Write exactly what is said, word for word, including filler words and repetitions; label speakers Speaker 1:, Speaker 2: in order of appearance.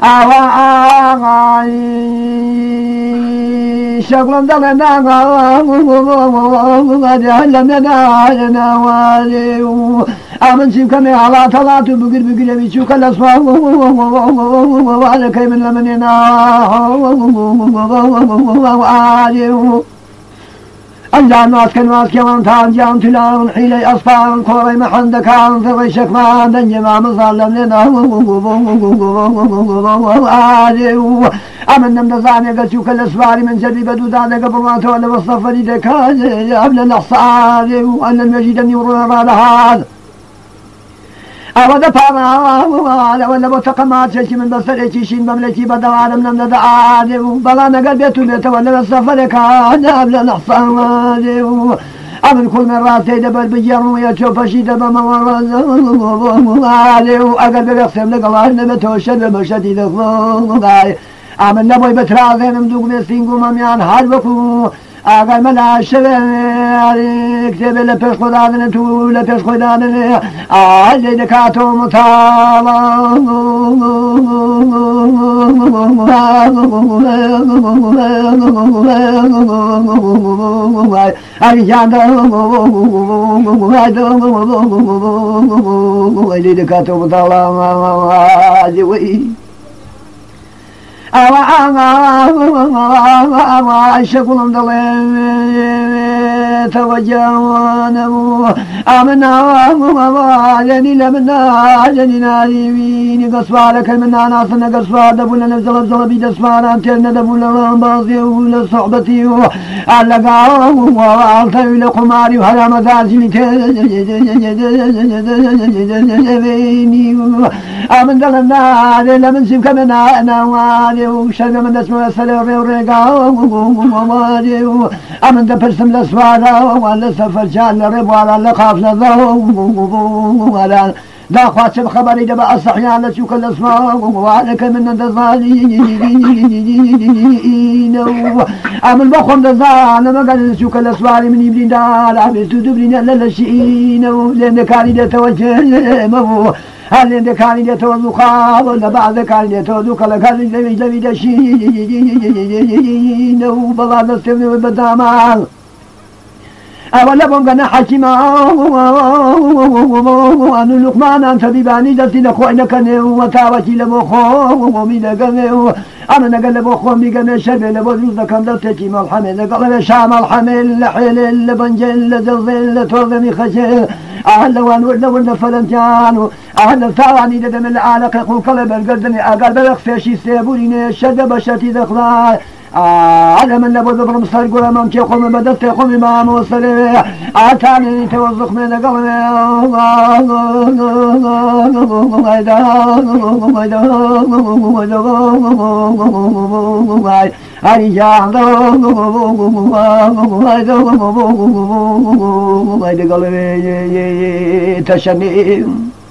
Speaker 1: شغل ضلنا جهلنا والي أمن سيكم على طلعت بقر بقر بيشوك الأصفار وعلى كي من لمننا أنجان ماسك الماسك وان تانجان تلان حيلي أصفار كوري محندك عن ثغي شكمان دنجمع مظلم لنا أمن نمد زاني قلتوك الأسفار من جدي بدودان قبل ما تولى والصفري دكان قبل الأحصار وأن المجيد أن يورنا هذا أود فانا ولا بتقمات شيء من بصري شيء مملكي بدو عالم نمد دعاني بلا نقل بيت بيت ولا السفر كان قبل الأحصار أمن كل من راسي دبل بجر ويشوف شي دبل ما ورا وأقل بيقسم لك الله نبت وشد بشديد الضغط أمن نبوي بتراغين مدوق بسينقو مميان حربكو أقل ملا الشبه كتب لبس خدادن تو لبس خدادن أهل دكاتو مطالا أريجان أهل دكاتو مطالا شكل ضلين توجهوا آمنا جني لمنا جني ناريين قصوالك منا ناصنا قصوال دبولا نزل بزل بيد اسفار انترنا دبولا رامبازي ولا صحبتي علقا وعلتوي لقماري وهلا مزازي آمن دلنا لمن سيبك منا انا وادي وشرق من اسمه السلوري ورقا أمن دبرسم الأسفارة ولا سفر شان الرب ولا اللقاف نظر ولا دا خاطب خبري دبا الصحيان لشوك الأسماء وعليك من الدزالين أمن بخم دزال ما قال شوك الأسوار من يبلين دار عبستو دبلين ألا لشيين لأن كاري دا توجه مبو هل عندك كان يتوضو خاب ولا بعد كان يتوضو كلا كان لبي لبي دشين وبلا نستمر بالدمال أولا بمقنا حكيما وأن لقمان أنت بباني جلسي لخوئنك وتاوتي لبخو وميدك أنا نقل لبخو بيقنا شرب لبوزيوز لكم دلتكي مالحمل نقل شام الحمل لحيل لبنجل لزلزل لتوضمي خشل أهل وان ولا ولا فلنتيان أهل الثواني دم العالق يقول قلب القدني أقل بلغ شي سيبورين الشد بشتي ذخلا على من لابد برم صار قول أمام كيقوم بدت يقوم إمام وصلي أتاني توظق من قلبي أرجع قلبي تشني